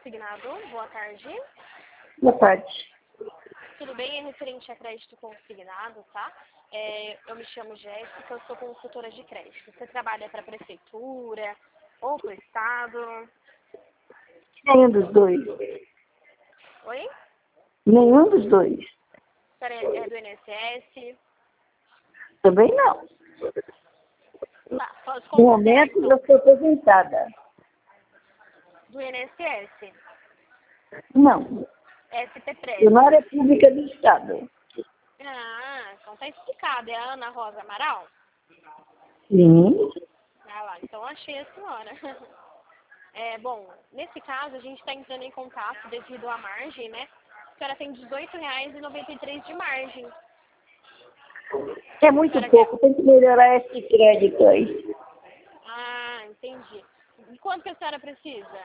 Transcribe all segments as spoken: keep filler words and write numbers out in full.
consignado. Boa tarde. Boa tarde. Tudo bem? É referente a crédito consignado, tá? É, eu me chamo Jéssica, eu sou consultora de crédito. Você trabalha para a prefeitura ou para o estado? Nenhum dos dois. Oi? Nenhum dos dois. A senhora é do I N S S? Também não. Tá, pode No considerar momento, então. eu sou aposentada. Do I N S S? Não. S T P R E S? Eu na área pública do Estado. Ah, então tá explicado. É a Ana Rosa Amaral? Sim. Ah lá, então achei a senhora. É, bom, nesse caso a gente está entrando em contato devido à margem, né? A senhora tem dezoito reais e noventa e três de margem. É muito Senhora pouco. quer... Tem que melhorar esse crédito aí. Ah, entendi. E quanto que a senhora precisa?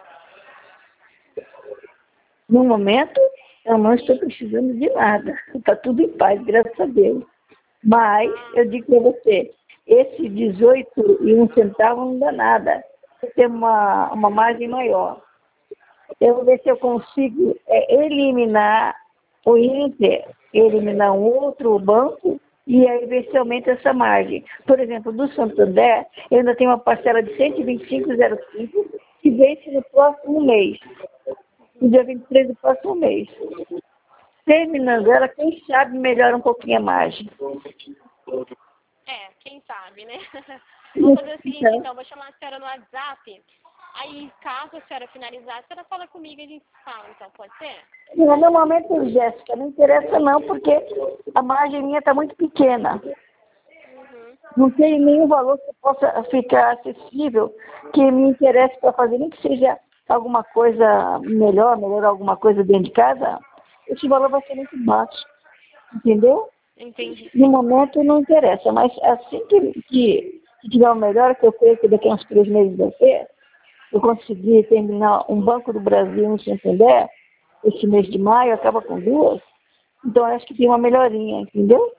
No momento, eu não estou precisando de nada. Está tudo em paz, graças a Deus. Mas, Ah, eu digo para você, esse dezoito e um centavo não dá nada. Você tem uma, uma margem maior. Eu vou ver se eu consigo é, eliminar o Inter, eliminar um outro banco e aí ver se aumenta essa margem. Por exemplo, do Santander, eu ainda tenho uma parcela de cento e vinte e cinco vírgula zero cinco que vence no próximo mês, no dia vinte e três do próximo mês. Terminando ela, quem sabe melhora um pouquinho a margem. é, quem sabe, né? Vou fazer o seguinte, então, vou chamar a senhora no WhatsApp. Aí, caso a senhora finalizar, a senhora fala comigo e a gente fala, então, pode ser? No meu momento, Jéssica, não interessa não, porque a margem minha está muito pequena. Uhum. Não tem nenhum valor que possa ficar acessível, que me interesse para fazer, nem que seja alguma coisa melhor, melhorar alguma coisa dentro de casa, esse valor vai ser muito baixo, entendeu? Entendi, No sim. momento não interessa, mas assim que, que, que tiver o melhor, que eu creio que daqui a uns três meses vai ter, eu consegui terminar um Banco do Brasil no Santander, esse mês de maio, acaba com duas, então eu acho que tem uma melhorinha, entendeu?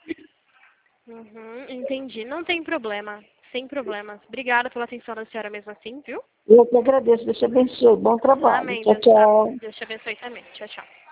Uhum, entendi. Não tem problema. Sem problemas. Obrigada pela atenção da senhora mesmo assim, viu? Eu que agradeço, Deus te abençoe, bom trabalho, Amém. tchau, Deus, tchau. Deus te abençoe também. Tchau, tchau.